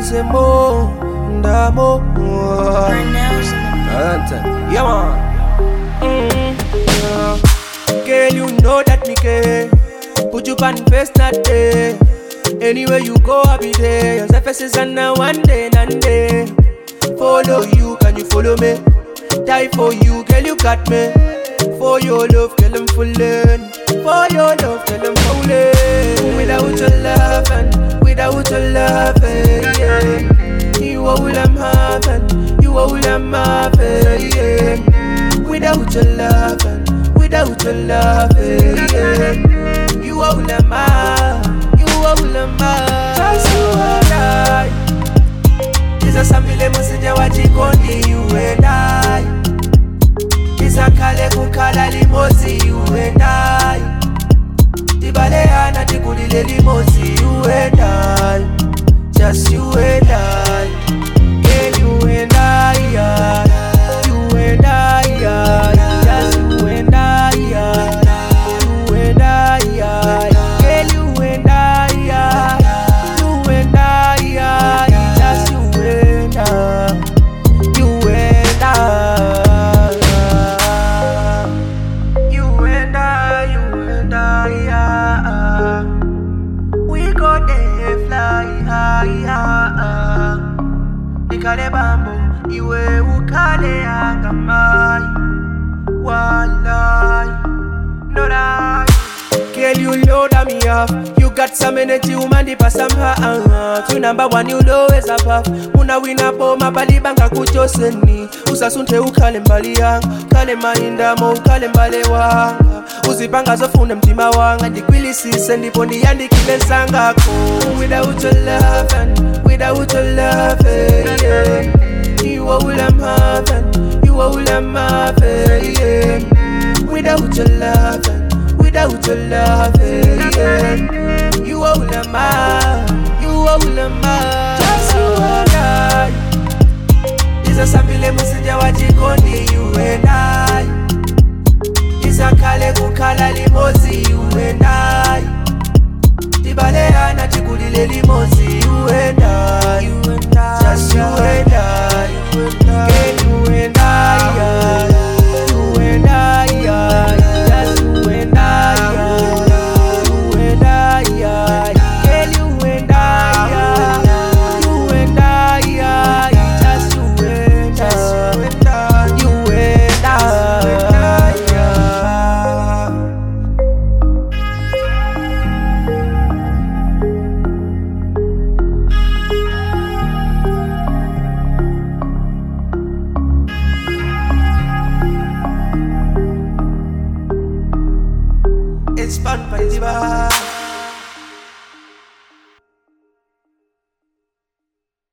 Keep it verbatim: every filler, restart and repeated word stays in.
say more, da more. Yeah, man. Mm, yeah. Girl, you know that me care. Put you on face not there. Anywhere you go, I'll be there. Your surface is on now one day, one day. Follow you, can you follow me? Die for you, girl, you got me. For your love, girl, I'm fullin'. For your love, girl, I'm fullin'. Without your love and without your love, yeah. You are all I'm having. You are all I'm having, yeah. Without your love and without your love, yeah. You are all I'm having. You are all I'm having. Just you and I. Isa sambile musija wachikondi, you and I. Isa kale kukala limozi, you and I. Tibaleana tikulile limozi, you and I. Just you and I. Yeah, you and I, yeah. You and I, yeah. Just you and I, yeah. You and I, yeah. Yeah, you and I, yeah. You and I, yeah. Just you and I. You and I. You and I, you and I, yeah. We go there, fly high, yeah. Nikale bambo, iwe ukale angamai. Walai, no lie. Girl, you load me off. You got some energy, woman, di pass somehow. You number one, you always above. Una wina po mabali banga kuchoseni. Usasunte ukale mbali yang. Kale mainda mo ukale mbale wanga. Uzipanga zofune mtima wanga. Ndikwili sise ndipondi yandi kile sangako. Without your love and without your love, yeah. You are all I'm having. You are all I'm having, yeah. Without your love and without your love, yeah. You are all I'm having. You are all I'm having. Just you and I. Isa sambile musija wachikondi, you and I. Isa kale kukala limozi, you and I. Tibaleana tikulile limozi, you and I. Just you and I. Yeah, you and I, yeah. You and I, yeah. Just you and I, yeah. You and I, yeah. Yeah, you and I, yeah. You and I, yeah. Just you and I. You and I, yeah. It's fun, baby.